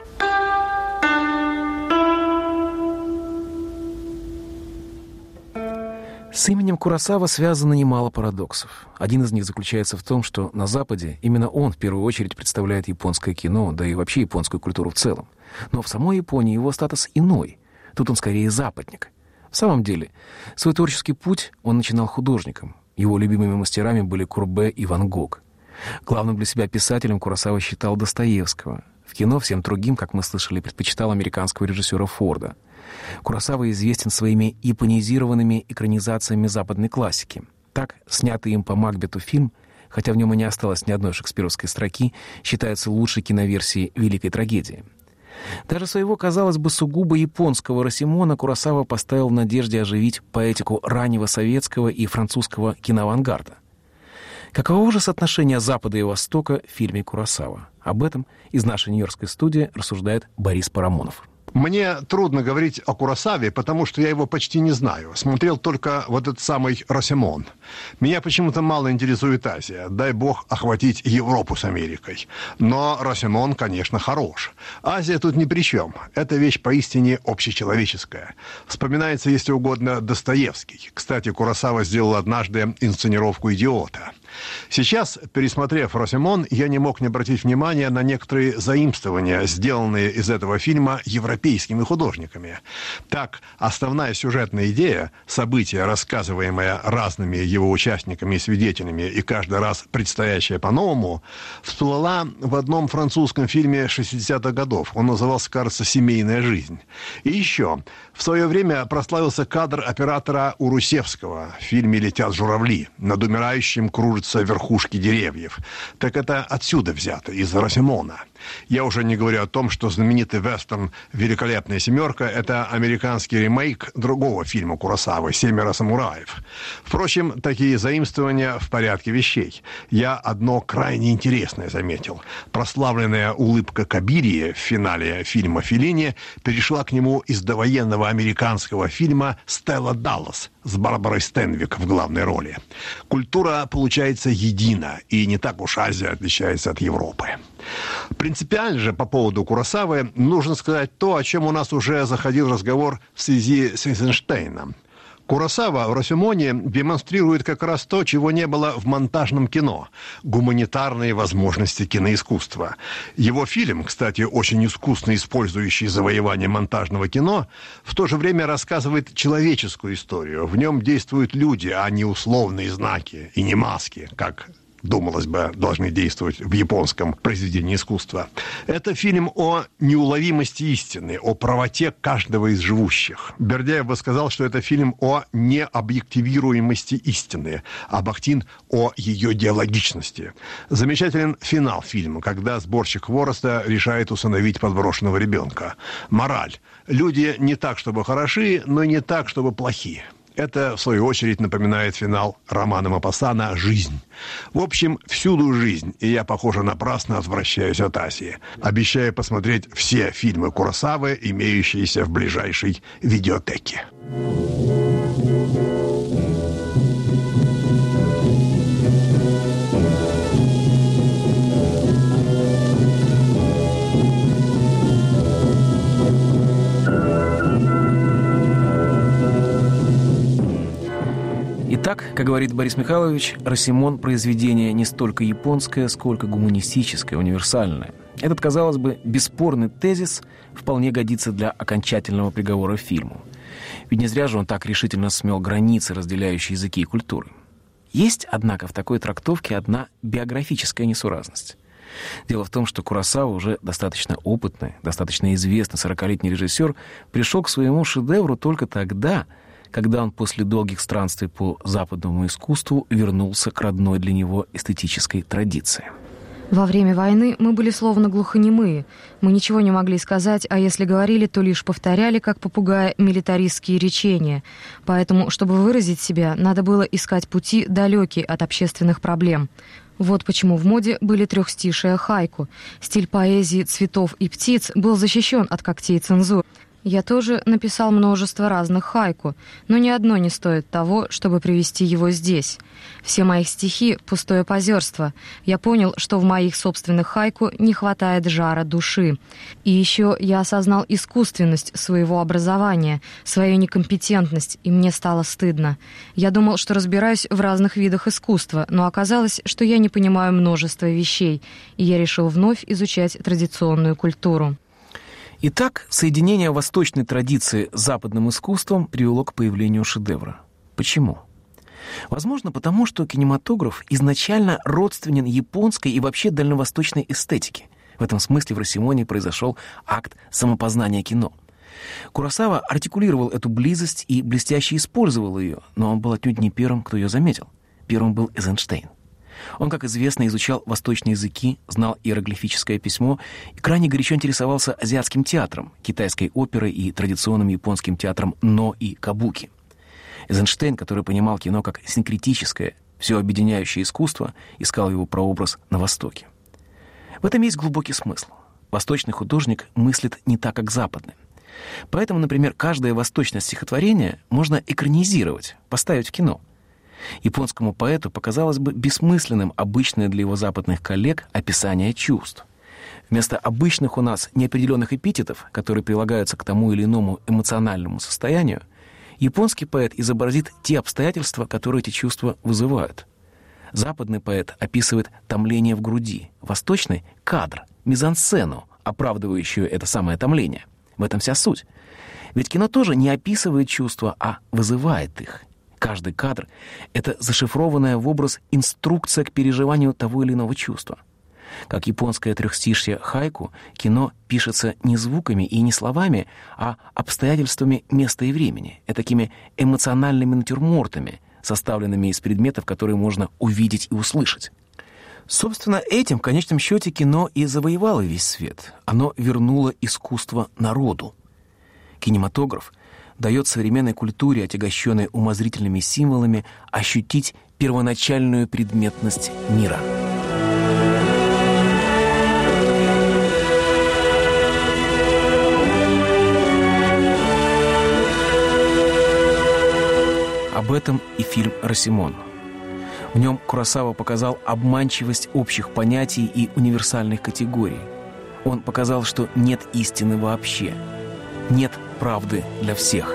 С именем Куросава связано немало парадоксов. Один из них заключается в том, что на Западе именно он в первую очередь представляет японское кино, да и вообще японскую культуру в целом. Но в самой Японии его статус иной. Тут он скорее западник. В самом деле, свой творческий путь он начинал художником. Его любимыми мастерами были Курбе и Ван Гог. Главным для себя писателем Куросава считал Достоевского. В кино всем другим, как мы слышали, предпочитал американского режиссера Форда. Куросава известен своими японизированными экранизациями западной классики. Так, снятый им по Макбету фильм, хотя в нем и не осталось ни одной шекспировской строки, считается лучшей киноверсией великой трагедии. Даже своего, казалось бы, сугубо японского Росимона Куросава поставил в надежде оживить поэтику раннего советского и французского киноавангарда. Каково же соотношение Запада и Востока в фильме Куросава? Об этом из нашей нью-йоркской студии рассуждает Борис Парамонов. Мне трудно говорить о Куросаве, потому что я его почти не знаю. Смотрел только вот этот самый «Росимон». Меня почему-то мало интересует Азия. Дай бог охватить Европу с Америкой. Но «Росимон», конечно, хорош. Азия тут ни при чем. Это вещь поистине общечеловеческая. Вспоминается, если угодно, Достоевский. Кстати, Куросава сделал однажды инсценировку «Идиота». Сейчас, пересмотрев «Росимон», я не мог не обратить внимания на некоторые заимствования, сделанные из этого фильма европейскими художниками. Так, основная сюжетная идея, событие, рассказываемое разными его участниками и свидетелями, и каждый раз предстоящее по-новому, всплыла в одном французском фильме шестидесятых годов. Он назывался, кажется, «Семейная жизнь». И еще, в свое время прославился кадр оператора Урусевского в фильме «Летят журавли». Над умирающим кружится верхушки деревьев. Так это отсюда взято, из «Росимона». Я уже не говорю о том, что знаменитый вестерн «Великолепная семерка» — это американский ремейк другого фильма Куросавы «Семеро самураев». Впрочем, такие заимствования в порядке вещей. Я одно крайне интересное заметил. Прославленная улыбка Кабирии в финале фильма Феллини перешла к нему из довоенного американского фильма «Стелла Даллас» с Барбарой Стенвик в главной роли. Культура получается едина, и не так уж Азия отличается от Европы. Принципиально же по поводу Куросавы нужно сказать то, о чем у нас уже заходил разговор в связи с Эйзенштейном. Куросава в «Росимоне» демонстрирует как раз то, чего не было в монтажном кино – гуманитарные возможности киноискусства. Его фильм, кстати, очень искусно использующий завоевание монтажного кино, в то же время рассказывает человеческую историю. В нем действуют люди, а не условные знаки и не маски, как думалось бы, должны действовать в японском произведении искусства. Это фильм о неуловимости истины, о правоте каждого из живущих. Бердяев бы сказал, что это фильм о необъективируемости истины, а Бахтин о ее диалогичности. Замечателен финал фильма, когда сборщик хвороста решает усыновить подброшенного ребенка. Мораль. Люди не так, чтобы хороши, но и не так, чтобы плохи. Это, в свою очередь, напоминает финал романа Мопассана «Жизнь». В общем, всюду жизнь, и я, похоже, напрасно отвращаюсь от Азии. Обещаю посмотреть все фильмы Куросавы, имеющиеся в ближайшей видеотеке. Итак, как говорит Борис Михайлович, «Росимон» — произведение не столько японское, сколько гуманистическое, универсальное. Этот, казалось бы, бесспорный тезис вполне годится для окончательного приговора фильму. Ведь не зря же он так решительно смел границы, разделяющие языки и культуры. Есть, однако, в такой трактовке одна биографическая несуразность. Дело в том, что Куросава, уже достаточно опытный, достаточно известный сорокалетний режиссер, пришел к своему шедевру только тогда, когда он после долгих странствий по западному искусству вернулся к родной для него эстетической традиции. Во время войны мы были словно глухонемые. Мы ничего не могли сказать, а если говорили, то лишь повторяли, как попугая, милитаристские речения. Поэтому, чтобы выразить себя, надо было искать пути, далекие от общественных проблем. Вот почему в моде были трехстишие хайку. Стиль поэзии цветов и птиц был защищен от когтей цензуры. Я тоже написал множество разных хайку, но ни одно не стоит того, чтобы привести его здесь. Все мои стихи — пустое позерство. Я понял, что в моих собственных хайку не хватает жара души. И еще я осознал искусственность своего образования, свою некомпетентность, и мне стало стыдно. Я думал, что разбираюсь в разных видах искусства, но оказалось, что я не понимаю множество вещей, и я решил вновь изучать традиционную культуру. Итак, соединение восточной традиции с западным искусством привело к появлению шедевра. Почему? Возможно, потому что кинематограф изначально родственен японской и вообще дальневосточной эстетике. В этом смысле в «Росимоне» произошел акт самопознания кино. Куросава артикулировал эту близость и блестяще использовал ее, но он был отнюдь не первым, кто ее заметил. Первым был Эйзенштейн. Он, как известно, изучал восточные языки, знал иероглифическое письмо и крайне горячо интересовался азиатским театром, китайской оперой и традиционным японским театром но и кабуки. Эйзенштейн, который понимал кино как синкретическое, все объединяющее искусство, искал его прообраз на Востоке. В этом есть глубокий смысл. Восточный художник мыслит не так, как западный. Поэтому, например, каждое восточное стихотворение можно экранизировать, поставить в кино. Японскому поэту показалось бы бессмысленным обычное для его западных коллег описание чувств. Вместо обычных у нас неопределенных эпитетов, которые прилагаются к тому или иному эмоциональному состоянию, японский поэт изобразит те обстоятельства, которые эти чувства вызывают. Западный поэт описывает томление в груди, восточный — кадр, мизансцену, оправдывающую это самое томление. В этом вся суть. Ведь кино тоже не описывает чувства, а вызывает их. Каждый кадр — это зашифрованная в образ инструкция к переживанию того или иного чувства. Как японское трехстишье хайку, кино пишется не звуками и не словами, а обстоятельствами места и времени, этакими эмоциональными натюрмортами, составленными из предметов, которые можно увидеть и услышать. Собственно, этим, в конечном счете, кино и завоевало весь свет. Оно вернуло искусство народу. Кинематограф дает современной культуре, отягощенной умозрительными символами, ощутить первоначальную предметность мира. Об этом и фильм «Росимон». В нем Куросава показал обманчивость общих понятий и универсальных категорий. Он показал, что нет истины вообще, нет правды для всех.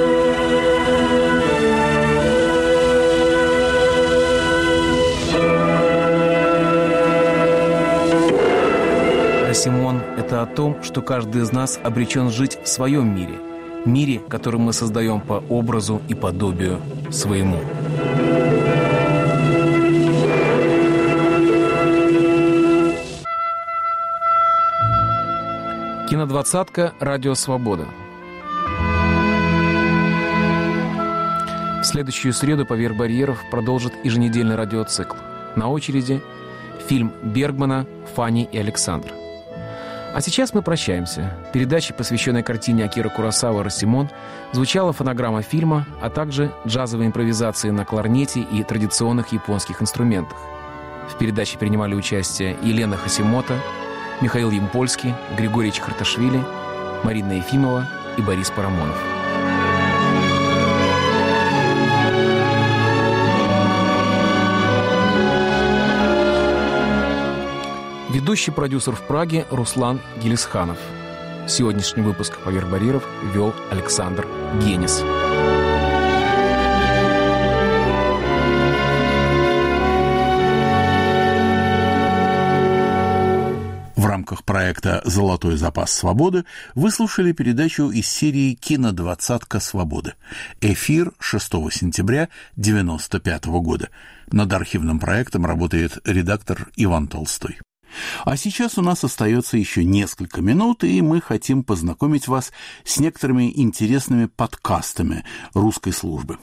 «Росимон» — это о том, что каждый из нас обречен жить в своем мире, мире, который мы создаем по образу и подобию своему. Кинодвадцатка «Радио Свобода». В следующую среду «Поверх барьеров» продолжит еженедельный радиоцикл. На очереди фильм Бергмана «Фанни и Александр». А сейчас мы прощаемся. В передаче, посвященной картине Акиры Куросавы «Росимон», звучала фонограмма фильма, а также джазовые импровизации на кларнете и традиционных японских инструментах. В передаче принимали участие Елена Хасимото, Михаил Ямпольский, Григорий Чехарташвили, Марина Ефимова и Борис Парамонов. Ведущий продюсер в Праге Руслан Гелисханов. Сегодняшний выпуск «Поверх барьеров» вел Александр Генис. рамках проекта «Золотой запас свободы» вы слушали передачу из серии «Кинодвадцатка свободы». Эфир шестого сентября девяносто пятого года. Над архивным проектом работает редактор Иван Толстой. А сейчас у нас остается еще несколько минут, и мы хотим познакомить вас с некоторыми интересными подкастами русской службы.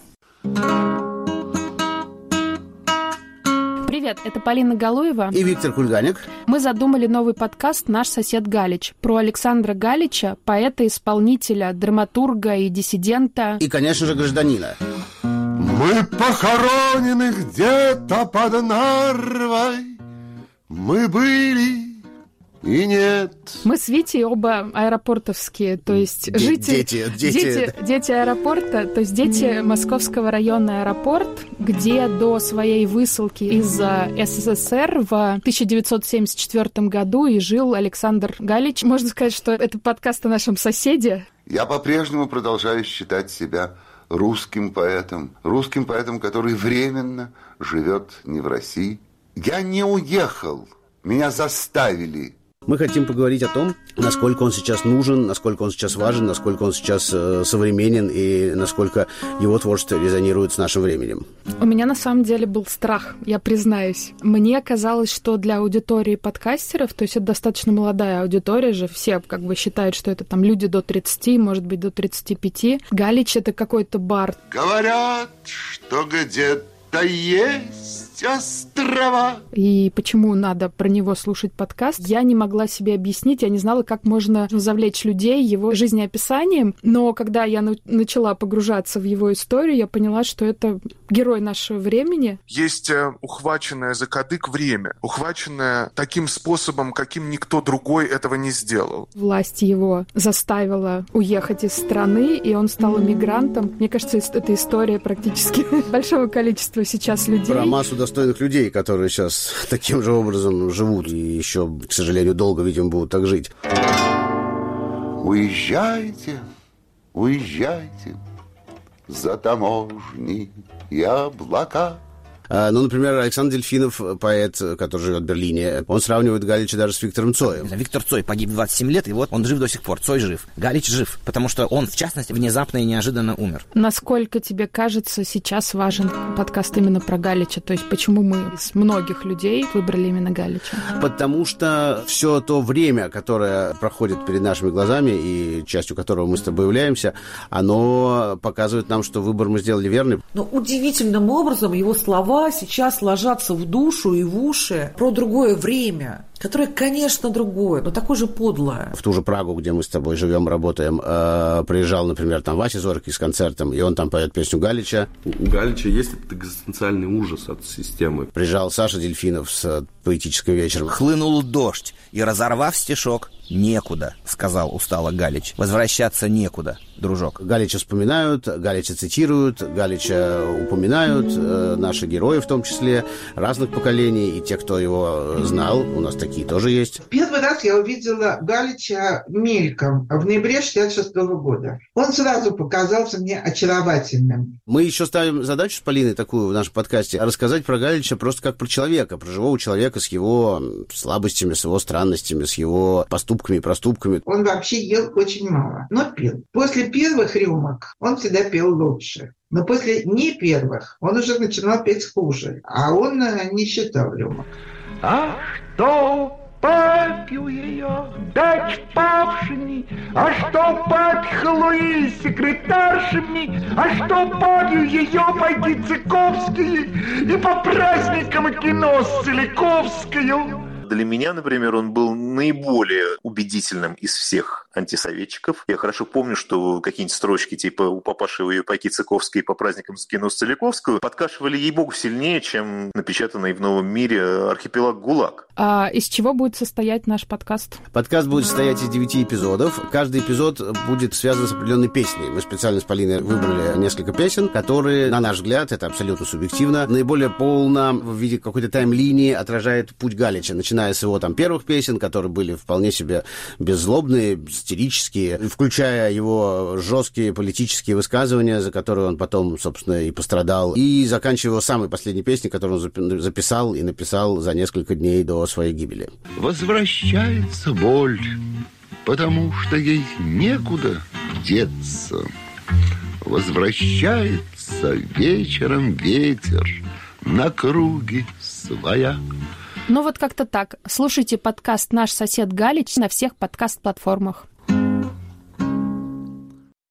Привет, это Полина Галуева и Виктор Кульганик. Мы задумали новый подкаст «Наш сосед Галич» про Александра Галича, поэта, исполнителя, драматурга и диссидента. И, конечно же, гражданина. Мы похоронены где-то под Нарвой. Мы были и нет. Мы с Витей оба аэропортовские, то есть Д- жители... Дети, дети. Дети, дети аэропорта, то есть дети Московского района аэропорт, где до своей высылки из СССР в тысяча девятьсот семьдесят четвёртом году и жил Александр Галич. Можно сказать, что это подкаст о нашем соседе. Я по-прежнему продолжаю считать себя русским поэтом. Русским поэтом, который временно живет не в России. Я не уехал. Меня заставили. Мы хотим поговорить о том, насколько он сейчас нужен, насколько он сейчас важен, насколько он сейчас э, современен и насколько его творчество резонирует с нашим временем. У меня на самом деле был страх, я признаюсь. Мне казалось, что для аудитории подкастеров, то есть это достаточно молодая аудитория же, все как бы считают, что это там люди до тридцати, может быть, до тридцати пяти. Галич — это какой-то бард. Говорят, что где-то есть острова. И почему надо про него слушать подкаст, я не могла себе объяснить, я не знала, как можно завлечь людей его жизнеописанием, но когда я ну- начала погружаться в его историю, я поняла, что это герой нашего времени. Есть э, ухваченное за кадык время, ухваченное таким способом, каким никто другой этого не сделал. Власть его заставила уехать из страны, и он стал эмигрантом. Мне кажется, это история практически большого количества сейчас людей. Про массу достойных людей, которые сейчас таким же образом живут и еще, к сожалению, долго, видимо, будут так жить. Уезжайте, уезжайте за таможни и облака. Ну, например, Александр Дельфинов, поэт, который живет в Берлине, он сравнивает Галича даже с Виктором Цоем. Виктор Цой погиб в двадцать семь лет, и вот он жив до сих пор. Цой жив. Галич жив, потому что он, в частности, внезапно и неожиданно умер. Насколько тебе кажется, сейчас важен подкаст именно про Галича? То есть почему мы из многих людей выбрали именно Галича? Потому что все то время, которое проходит перед нашими глазами, и частью которого мы с тобой являемся, оно показывает нам, что выбор мы сделали верный. Но удивительным образом его слова сейчас ложатся в душу и в уши про другое время, которое, конечно, другое, но такое же подлое. В ту же Прагу, где мы с тобой живем, работаем, э, приезжал, например, там Вася Зорький с концертом, и он там поет песню Галича. У Галича есть этот экзистенциальный ужас от системы. Приезжал Саша Дельфинов с поэтическим вечером. Хлынул дождь, и, разорвав стишок, «Некуда», — сказал устало Галич. «Возвращаться некуда, дружок». Галича вспоминают, Галича цитируют, Галича упоминают, э, наши герои в том числе, разных поколений, и те, кто его знал, у нас такие тоже есть. Первый раз я увидела Галича мельком в ноябре шестьдесят шестого года. Он сразу показался мне очаровательным. Мы еще ставим задачу с Полиной такую в нашем подкасте, рассказать про Галича просто как про человека, про живого человека с его слабостями, с его странностями, с его поступками и проступками. Он вообще ел очень мало, но пил. После первых рюмок он всегда пел лучше. Но после не первых он уже начинал петь хуже, а он не считал рюмок. А что попью ее, дать павшими, а что попихло и секретаршами, а что попью ее, пойти Цыковские и по праздникам кино с Целиковскою. Для меня, например, он был наиболее убедительным из всех антисоветчиков. Я хорошо помню, что какие-нибудь строчки типа «У папаши ее пайки Цыковской по праздникам с кино с Целиковскую» подкашивали, ей-богу, сильнее, чем напечатанный в «Новом мире» архипелаг ГУЛАГ. А из чего будет состоять наш подкаст? Подкаст будет состоять из девяти эпизодов. Каждый эпизод будет связан с определенной песней. Мы специально с Полиной выбрали несколько песен, которые, на наш взгляд, это абсолютно субъективно, наиболее полно в виде какой-то тайм-линии отражает путь Галича, начиная с его там первых песен, которые которые были вполне себе беззлобные, истерические, включая его жесткие политические высказывания, за которые он потом, собственно, и пострадал, и заканчивая его самой последней песней, которую он записал и написал за несколько дней до своей гибели. Возвращается боль, потому что ей некуда деться. Возвращается вечером ветер на круги своя. Ну вот как-то так. Слушайте подкаст «Наш сосед Галич» на всех подкаст-платформах.